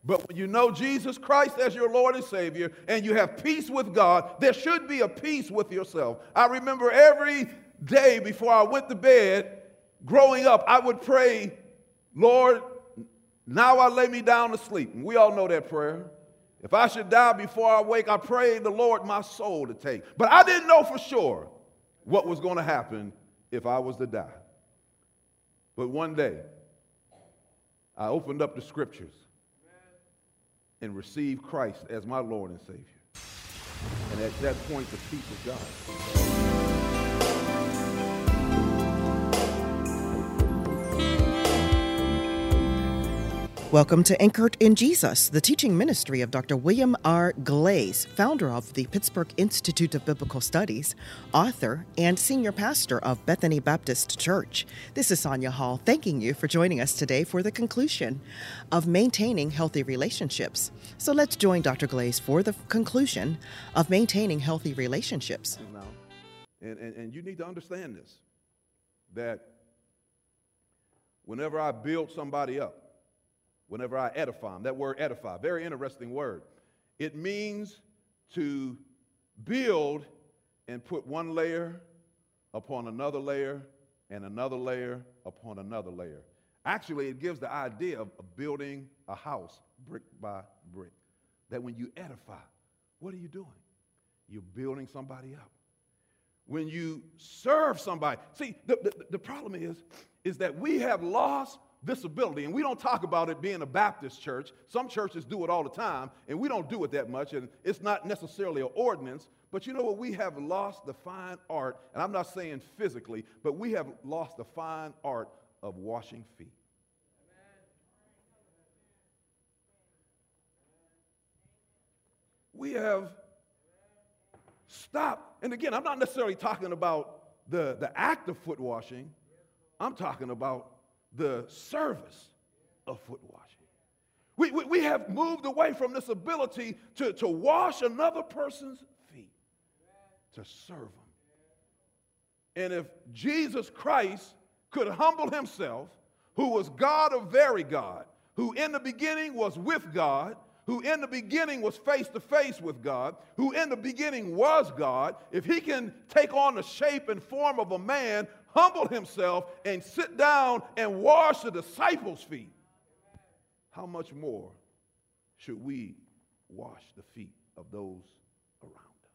But when you know Jesus Christ as your Lord and Savior and you have peace with God, there should be a peace with yourself. I remember every day before I went to bed, growing up, I would pray, Lord, now I lay me down to sleep. And we all know that prayer. If I should die before I wake, I pray the Lord my soul to take. But I didn't know for sure what was going to happen if I was to die. But one day, I opened up the scriptures and received Christ as my Lord and Savior. And at that point, the peace of God. Welcome to Anchored in Jesus, the teaching ministry of Dr. William R. Glaze, founder of the Pittsburgh Institute of Biblical Studies, author, and senior pastor of Bethany Baptist Church. This is Sonia Hall, thanking you for joining us today for the conclusion of Maintaining Healthy Relationships. So let's join Dr. Glaze for the conclusion of Maintaining Healthy Relationships. And you need to understand this, that whenever I build somebody up, whenever I edify them, that word edify, very interesting word. It means to build and put one layer upon another layer and another layer upon another layer. Actually, it gives the idea of building a house brick by brick. That when you edify, what are you doing? You're building somebody up. When you serve somebody, see, the problem is that we have lost this ability, and we don't talk about it being a Baptist church. Some churches do it all the time, and we don't do it that much, and it's not necessarily an ordinance, but you know what? We have lost the fine art, and I'm not saying physically, but we have lost the fine art of washing feet. We have stopped, and again, I'm not necessarily talking about the act of foot washing. I'm talking about the service of foot washing. We have moved away from this ability to wash another person's feet, to serve them. And if Jesus Christ could humble himself, who was God of very God, who in the beginning was with God, who in the beginning was face to face with God, who in the beginning was God, if he can take on the shape and form of a man, humble himself, and sit down and wash the disciples' feet, how much more should we wash the feet of those around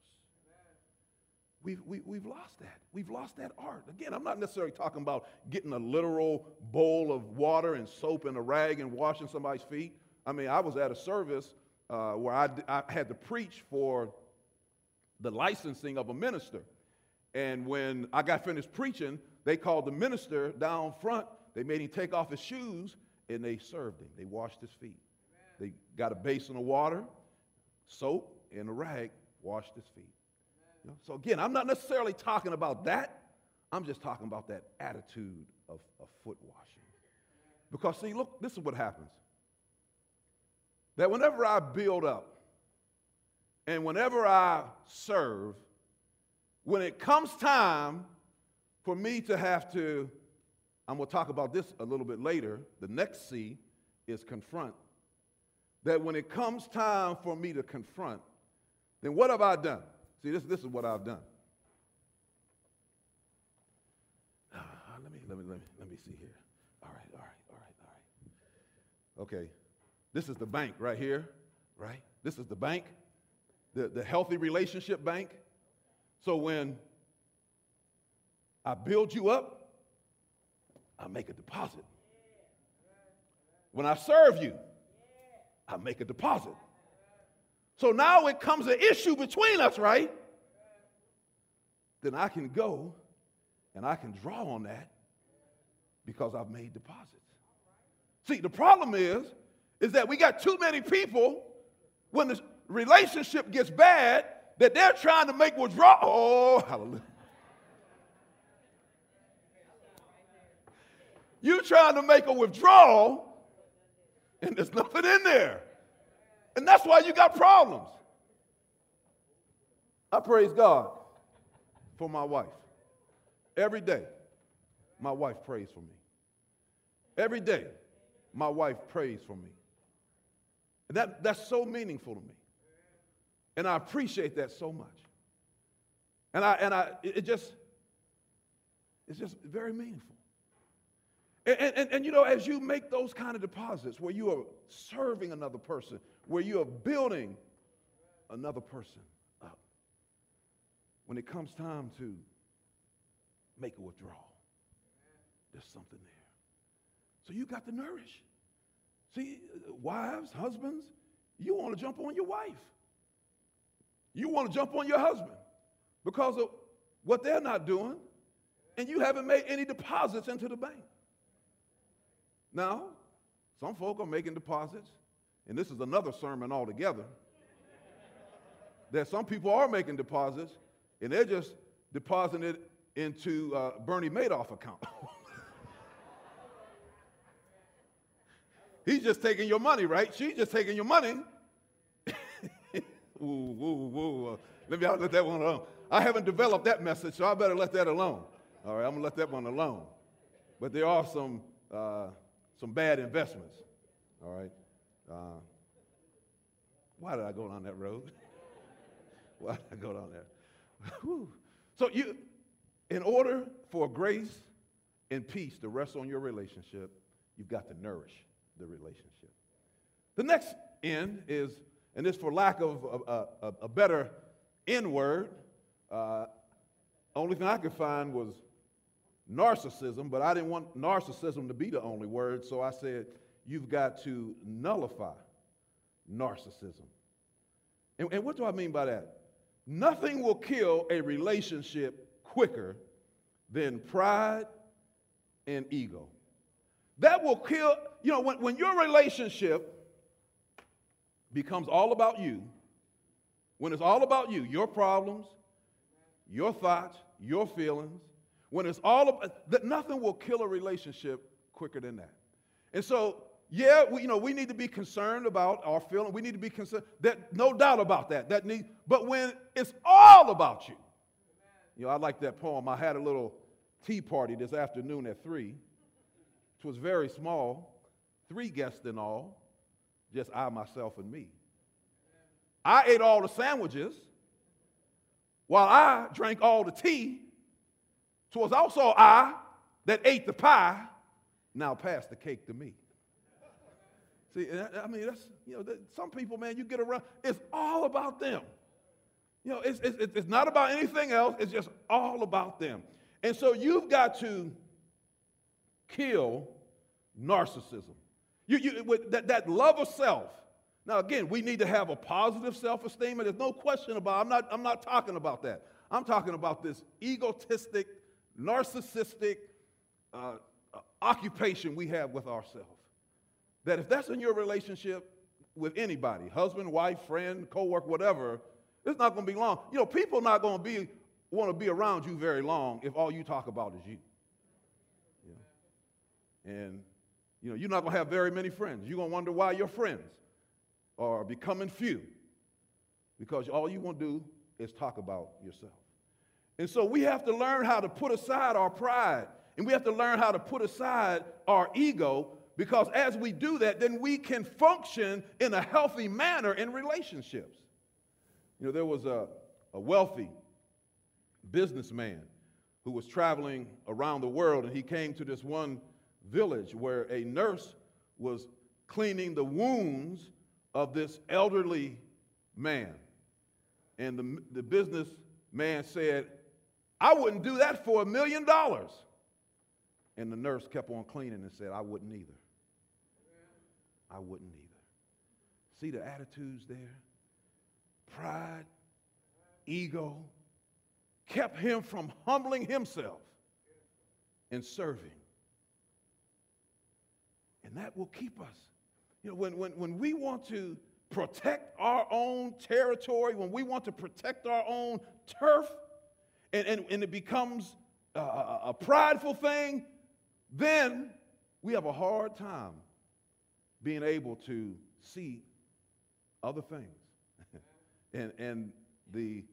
us? We've lost that. We've lost that art. Again, I'm not necessarily talking about getting a literal bowl of water and soap and a rag and washing somebody's feet. I mean, I was at a service where I had to preach for the licensing of a minister. And when I got finished preaching, they called the minister down front. They made him take off his shoes, and they served him. They washed his feet. They got a basin of water, soap, and a rag, washed his feet. You know? So again, I'm not necessarily talking about that. I'm just talking about that attitude of foot washing. Because see, look, this is what happens. That whenever I build up and whenever I serve, when it comes time for me to have to, I'm going to talk about this a little bit later, the next C is confront. That when it comes time for me to confront, then what have I done? See, this is what I've done. Let me see here. All right. Okay. This is the bank right here, right? This is the bank, the healthy relationship bank. So when I build you up, I make a deposit. When I serve you, I make a deposit. So now it comes an issue between us, right? Then I can go and I can draw on that because I've made deposits. See, the problem is that we got too many people, when the relationship gets bad, that they're trying to make withdrawal. Oh, hallelujah. You're trying to make a withdrawal, and there's nothing in there. And that's why you got problems. I praise God for my wife. Every day, my wife prays for me. Every day, my wife prays for me. And that's so meaningful to me. And I appreciate that so much. It's just very meaningful. And you know, as you make those kind of deposits where you are serving another person, where you are building another person up, when it comes time to make a withdrawal, there's something there. So you got to nourish. See, wives, husbands, you want to jump on your wife. You want to jump on your husband because of what they're not doing, and you haven't made any deposits into the bank. Now, some folk are making deposits, and this is another sermon altogether, that some people are making deposits, and they're just depositing it into Bernie Madoff account. He's just taking your money, right? She's just taking your money. Let me let that one alone. I haven't developed that message, so I better let that alone. All right, I'm gonna let that one alone. But there are some bad investments. All right. Why did I go down that road? Why did I go down there? So in order for grace and peace to rest on your relationship, you've got to nourish the relationship. The next N is, and this for lack of a better N word, only thing I could find was narcissism, but I didn't want narcissism to be the only word, so I said you've got to nullify narcissism. And what do I mean by that? Nothing will kill a relationship quicker than pride and ego. That will kill, you know, when your relationship becomes all about you, when it's all about you, your problems, your thoughts, your feelings, when it's all about, that nothing will kill a relationship quicker than that. And so, yeah, we need to be concerned about our feelings. We need to be concerned, that no doubt about that. But when it's all about you, you know, I like that poem. I had a little tea party this afternoon at 3. It was very small, 3 guests in all, just I, myself, and me. I ate all the sandwiches while I drank all the tea. So it was also I that ate the pie, now pass the cake to me. See, I mean, that's, you know, some people, man, you get around, it's all about them. You know, it's not about anything else, it's just all about them. And so you've got to kill narcissism. With that love of self. Now, again, we need to have a positive self-esteem, and there's no question about it. I'm not talking about that. I'm talking about this egotistic, narcissistic occupation we have with ourselves. That if that's in your relationship with anybody, husband, wife, friend, co-worker, whatever, it's not going to be long. You know, people are not going to want to be around you very long if all you talk about is you. And, you know, you're not going to have very many friends. You're going to wonder why your friends are becoming few, because all you want to do is talk about yourself. And so we have to learn how to put aside our pride, and we have to learn how to put aside our ego, because as we do that, then we can function in a healthy manner in relationships. You know, there was a wealthy businessman who was traveling around the world, and he came to this one village where a nurse was cleaning the wounds of this elderly man. And the businessman said, "I wouldn't do that for $1 million. And the nurse kept on cleaning and said, "I wouldn't either. I wouldn't either." See the attitudes there? Pride, ego, kept him from humbling himself and serving. And that will keep us. You know, when we want to protect our own territory, when we want to protect our own turf, and it becomes a prideful thing, then we have a hard time being able to see other things. and the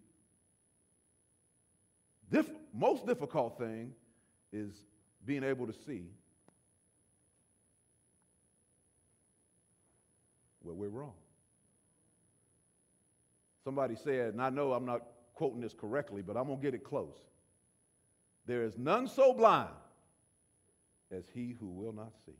most difficult thing is being able to see where we're wrong. Somebody said, and I know I'm not quoting this correctly, but I'm going to get it close. There is none so blind as he who will not see.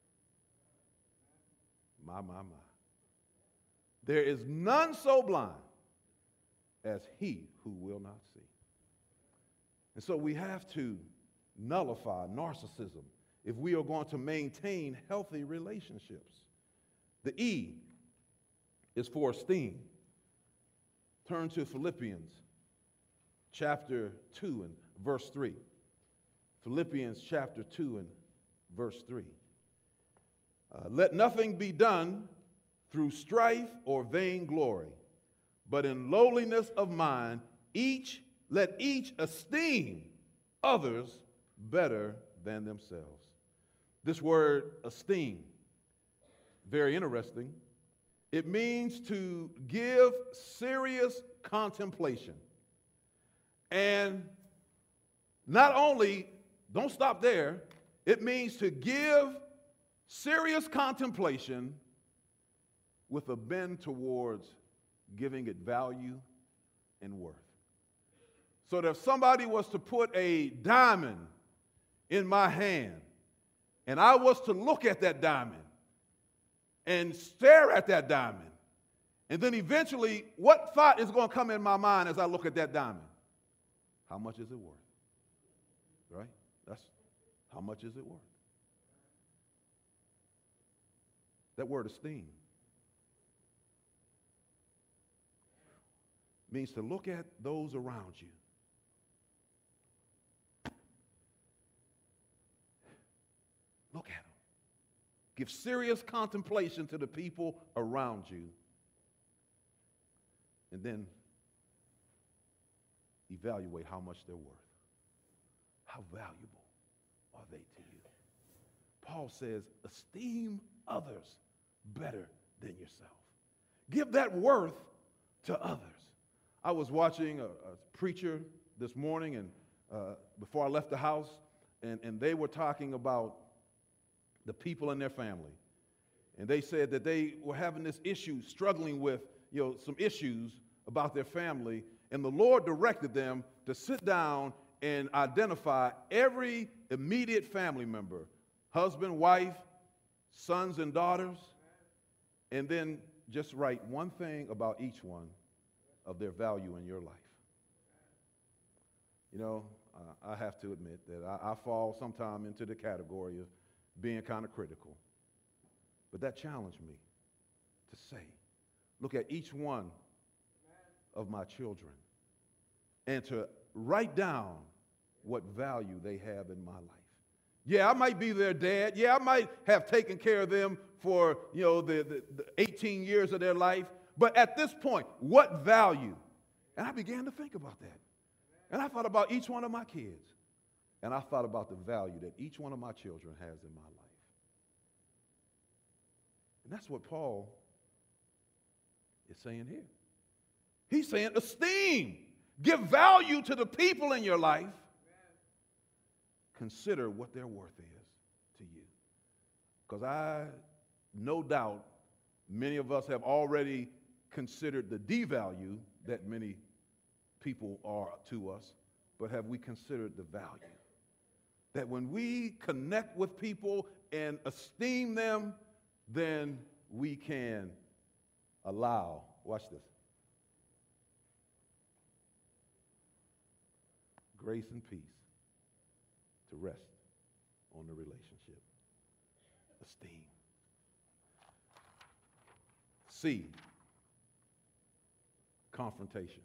My. There is none so blind as he who will not see. And so we have to nullify narcissism if we are going to maintain healthy relationships. The E is for esteem. Turn to Philippians chapter 2 and verse 3. Philippians chapter 2 and verse 3. Let nothing be done through strife or vainglory, but in lowliness of mind, let each esteem others better than themselves. This word esteem, very interesting. It means to give serious contemplation. And not only, don't stop there, it means to give serious contemplation with a bend towards giving it value and worth. So that if somebody was to put a diamond in my hand, and I was to look at that diamond and stare at that diamond, and then eventually, what thought is going to come in my mind as I look at that diamond? How much is it worth? Right? That's how much is it worth? That word esteem means to look at those around you. Look at them. Give serious contemplation to the people around you. And then evaluate how much they're worth. How valuable are they to you? Paul says, esteem others better than yourself. Give that worth to others. I was watching a preacher this morning, and before I left the house, and they were talking about the people in their family. And they said that they were having this issue, struggling with some issues about their family, and the Lord directed them to sit down and identify every immediate family member, husband, wife, sons and daughters, and then just write one thing about each one of their value in your life. I have to admit that I fall sometime into the category of being kind of critical. But that challenged me to say, look at each one of my children and to write down what value they have in my life. Yeah, I might be their dad. Yeah, I might have taken care of them for, the 18 years of their life. But at this point, what value? And I began to think about that. And I thought about each one of my kids. And I thought about the value that each one of my children has in my life. And that's what Paul is saying here. He's saying esteem. Give value to the people in your life. Consider what their worth is to you. Because no doubt, many of us have already considered the devalue that many people are to us, but have we considered the value? That when we connect with people and esteem them, then we can allow, watch this, grace and peace to rest on the relationship. Esteem. C, confrontation.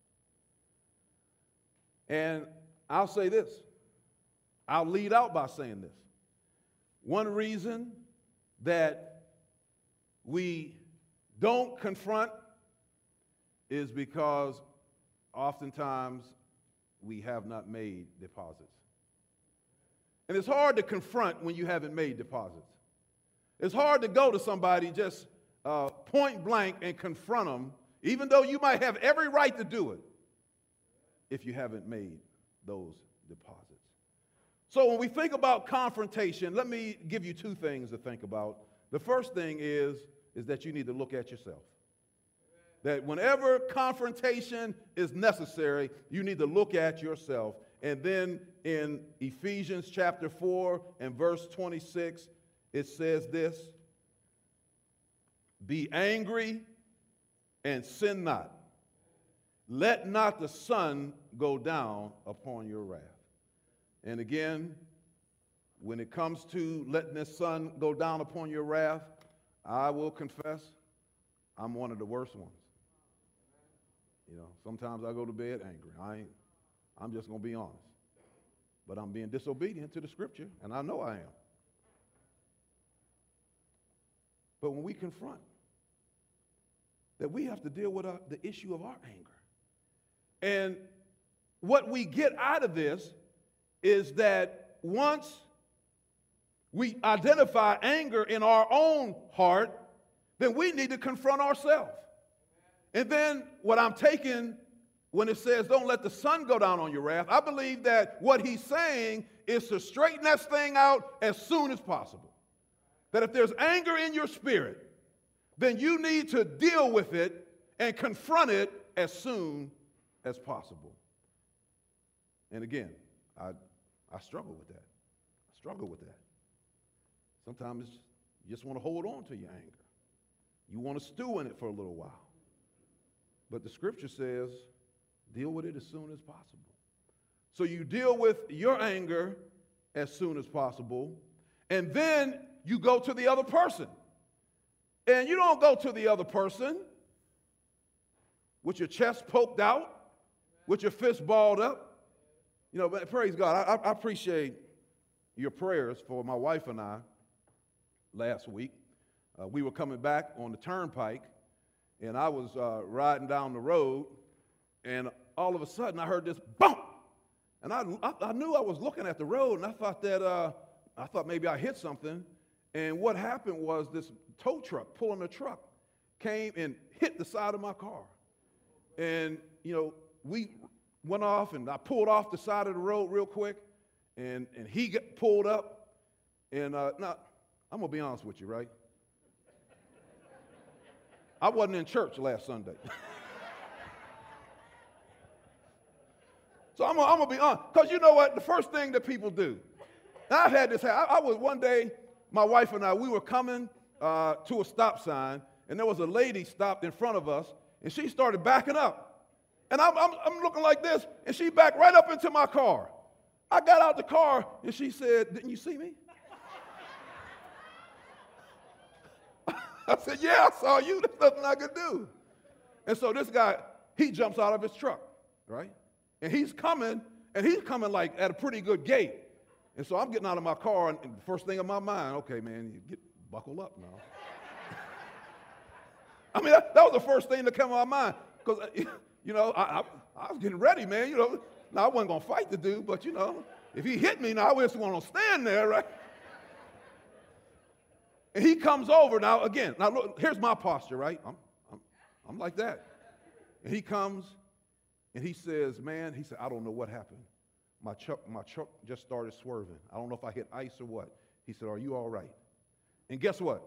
And I'll say this. I'll lead out by saying this. One reason that we don't confront is because oftentimes we have not made deposits. And it's hard to confront when you haven't made deposits. It's hard to go to somebody just point blank and confront them, even though you might have every right to do it, if you haven't made those deposits. So when we think about confrontation, let me give you two things to think about. The first thing is that you need to look at yourself. that whenever confrontation is necessary, you need to look at yourself. And then in Ephesians chapter 4 and verse 26, it says this: be angry and sin not. Let not the sun go down upon your wrath. And again, when it comes to letting the sun go down upon your wrath, I will confess I'm one of the worst ones. You know, sometimes I go to bed angry. I'm just going to be honest. But I'm being disobedient to the scripture, and I know I am. But when we confront that we have to deal with the issue of our anger. And what we get out of this is that once we identify anger in our own heart, then we need to confront ourselves. And then what I'm taking when it says don't let the sun go down on your wrath, I believe that what he's saying is to straighten that thing out as soon as possible. That if there's anger in your spirit, then you need to deal with it and confront it as soon as possible. And again, I struggle with that. I struggle with that. Sometimes you just want to hold on to your anger. You want to stew in it for a little while. But the scripture says, deal with it as soon as possible. So you deal with your anger as soon as possible, and then you go to the other person. And you don't go to the other person with your chest poked out, with your fist balled up. You know, but praise God, I appreciate your prayers for my wife and I last week. We were coming back on the turnpike, and I was riding down the road, and all of a sudden I heard this bump. And I knew I was looking at the road, and I thought maybe I hit something. And what happened was this tow truck pulling a truck came and hit the side of my car. And, you know, we went off, and I pulled off the side of the road real quick, and he got pulled up. And now, I'm going to be honest with you, right? I wasn't in church last Sunday. So I'm going to be honest, because you know what? The first thing that people do, now I've had this happen. I was one day, my wife and I, we were coming to a stop sign, and there was a lady stopped in front of us, and she started backing up. And I'm looking like this, and she backed right up into my car. I got out the car, and she said, "Didn't you see me?" I said, "Yeah, I saw you. There's nothing I could do." And so this guy, he jumps out of his truck, right? And he's coming like at a pretty good gait. And so I'm getting out of my car, and the first thing in my mind, okay, man, buckle up now. I mean, that was the first thing that came to my mind. Because, you know, I was getting ready, man. You know, now I wasn't going to fight the dude, but, you know, if he hit me, now I just want to stand there, right? And he comes over. Now, again, now look, here's my posture, right? I'm like that. And he comes, and he says, "Man," he said, "I don't know what happened. My truck just started swerving. I don't know if I hit ice or what." He said, "Are you all right?" And guess what?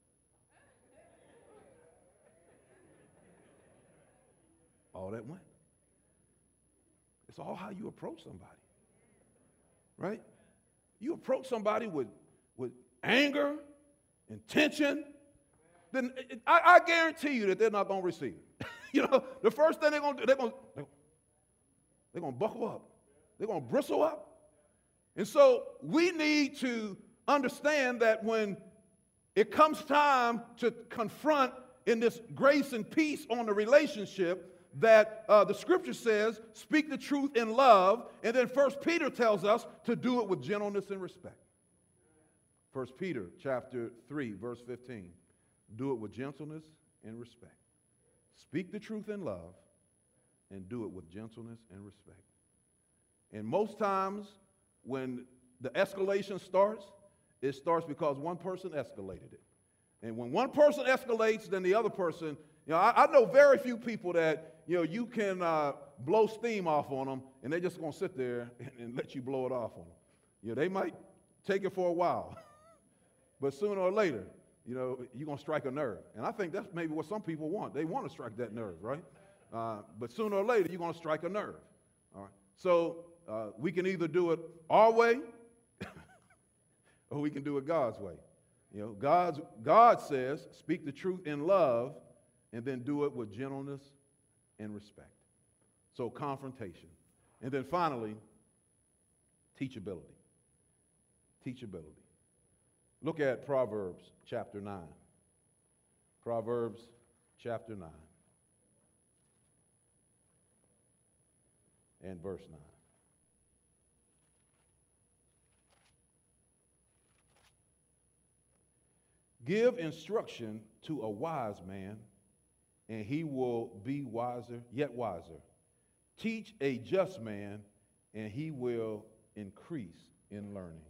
All that went. It's all how you approach somebody, right? You approach somebody with anger and tension, then I guarantee you that they're not going to receive it. You know, the first thing they're going to do, they're going to buckle up. They're going to bristle up. And so we need to understand that when it comes time to confront in this grace and peace on the relationship, that the scripture says, speak the truth in love, and then 1 Peter tells us to do it with gentleness and respect. 1 Peter chapter 3, verse 15. Do it with gentleness and respect. Speak the truth in love, and do it with gentleness and respect. And most times when the escalation starts, it starts because one person escalated it. And when one person escalates, then the other person, you know, I know very few people that, you know, you can blow steam off on them, and they're just going to sit there and let you blow it off on them. You know, they might take it for a while, but sooner or later, you're going to strike a nerve. And I think that's maybe what some people want. They want to strike that nerve, right? But sooner or later, you're going to strike a nerve. All right. So we can either do it our way or we can do it God's way. God says, speak the truth in love and then do it with gentleness and respect. So confrontation. And then finally, teachability. Teachability. Look at Proverbs chapter 9. Proverbs chapter 9 and verse 9. Give instruction to a wise man, and he will be wiser, yet wiser. Teach a just man, and he will increase in learning.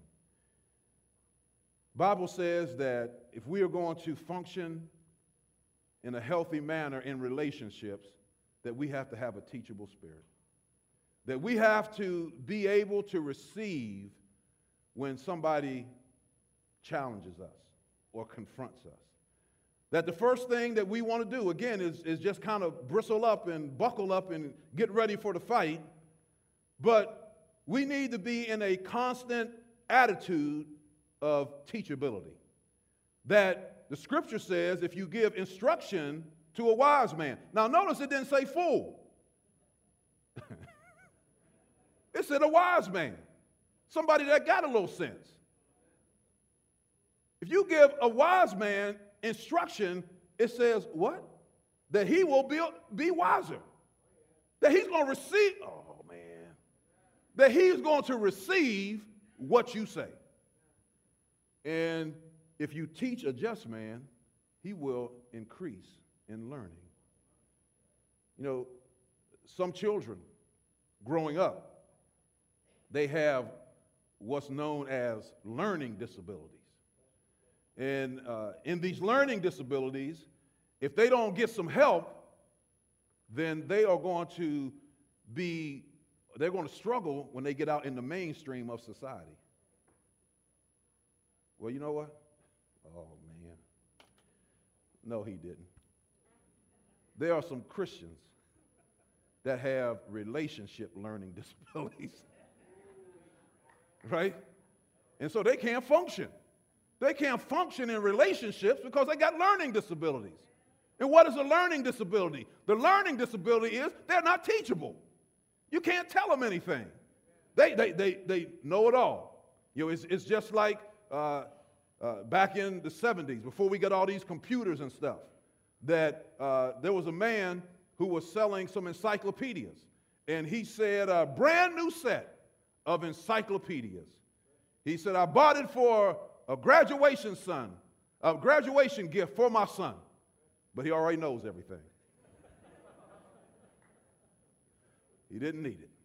Bible says that if we are going to function in a healthy manner in relationships, that we have to have a teachable spirit. That we have to be able to receive when somebody challenges us or confronts us. That the first thing that we want to do, again, is just kind of bristle up and buckle up and get ready for the fight. But we need to be in a constant attitude of teachability. That the scripture says if you give instruction to a wise man. Now notice it didn't say fool. It said a wise man. Somebody that got a little sense. If you give a wise man instruction, it says what? That he will be wiser. That he's going to receive, that he's going to receive what you say. And if you teach a just man, he will increase in learning. Some children growing up, they have what's known as learning disabilities. And in these learning disabilities, if they don't get some help, then they're going to struggle when they get out in the mainstream of society. Well, you know what? Oh, man. No, he didn't. There are some Christians that have relationship learning disabilities. Right? And so they can't function. They can't function in relationships because they got learning disabilities. And what is a learning disability? The learning disability is they're not teachable. You can't tell them anything. They know it all. It's just like back in the 70s, before we got all these computers and stuff, that there was a man who was selling some encyclopedias. And he said a brand new set of encyclopedias. He said, I bought it for a graduation gift for my son. But he already knows everything. He didn't need it.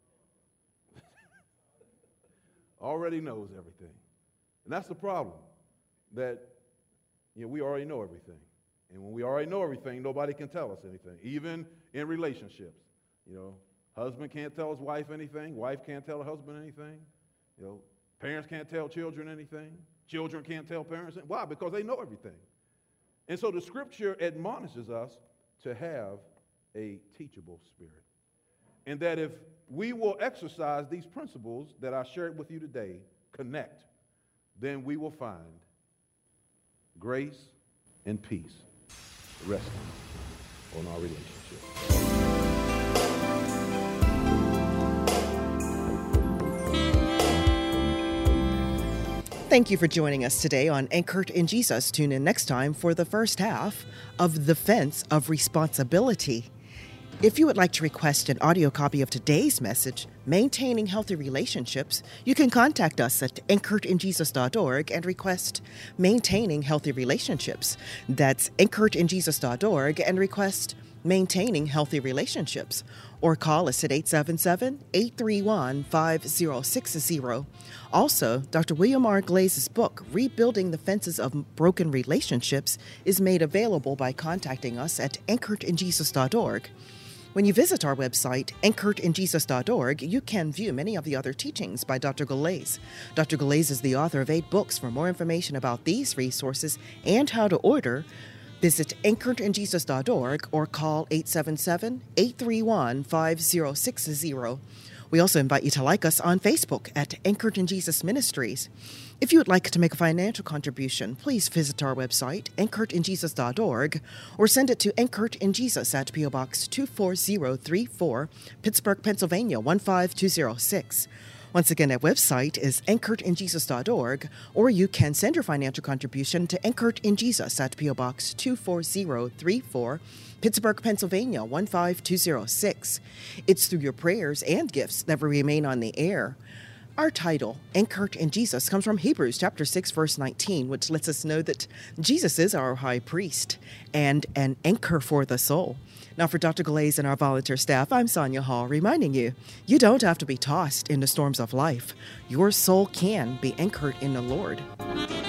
Already knows everything. And that's the problem, that we already know everything. And when we already know everything, nobody can tell us anything, even in relationships. Husband can't tell his wife anything. Wife can't tell her husband anything. Parents can't tell children anything. Children can't tell parents anything. Why? Because they know everything. And so the scripture admonishes us to have a teachable spirit. And that if we will exercise these principles that I shared with you today, connect, then we will find grace and peace resting on our relationship. Thank you for joining us today on Anchored in Jesus. Tune in next time for the first half of The Fence of Responsibility. If you would like to request an audio copy of today's message, Maintaining Healthy Relationships, you can contact us at anchoredinjesus.org and request Maintaining Healthy Relationships. That's anchoredinjesus.org and request Maintaining Healthy Relationships. Or call us at 877-831-5060. Also, Dr. William R. Glaze's book, Rebuilding the Fences of Broken Relationships, is made available by contacting us at anchoredinjesus.org. When you visit our website, anchoredinjesus.org, you can view many of the other teachings by Dr. Galais. Dr. Galais is the author of 8 books. For more information about these resources and how to order, visit anchoredinjesus.org or call 877-831-5060. We also invite you to like us on Facebook at Anchored in Jesus Ministries. If you would like to make a financial contribution, please visit our website, anchoredinjesus.org, or send it to Anchored in Jesus at P.O. Box 24034, Pittsburgh, Pennsylvania 15206. Once again, that website is anchoredinjesus.org, or you can send your financial contribution to Anchored in Jesus at P.O. Box 24034, Pittsburgh, Pennsylvania 15206. It's through your prayers and gifts that we remain on the air. Our title, Anchored in Jesus, comes from Hebrews chapter 6, verse 19, which lets us know that Jesus is our high priest and an anchor for the soul. Now, for Dr. Galais and our volunteer staff, I'm Sonia Hall, reminding you, you don't have to be tossed in the storms of life. Your soul can be anchored in the Lord.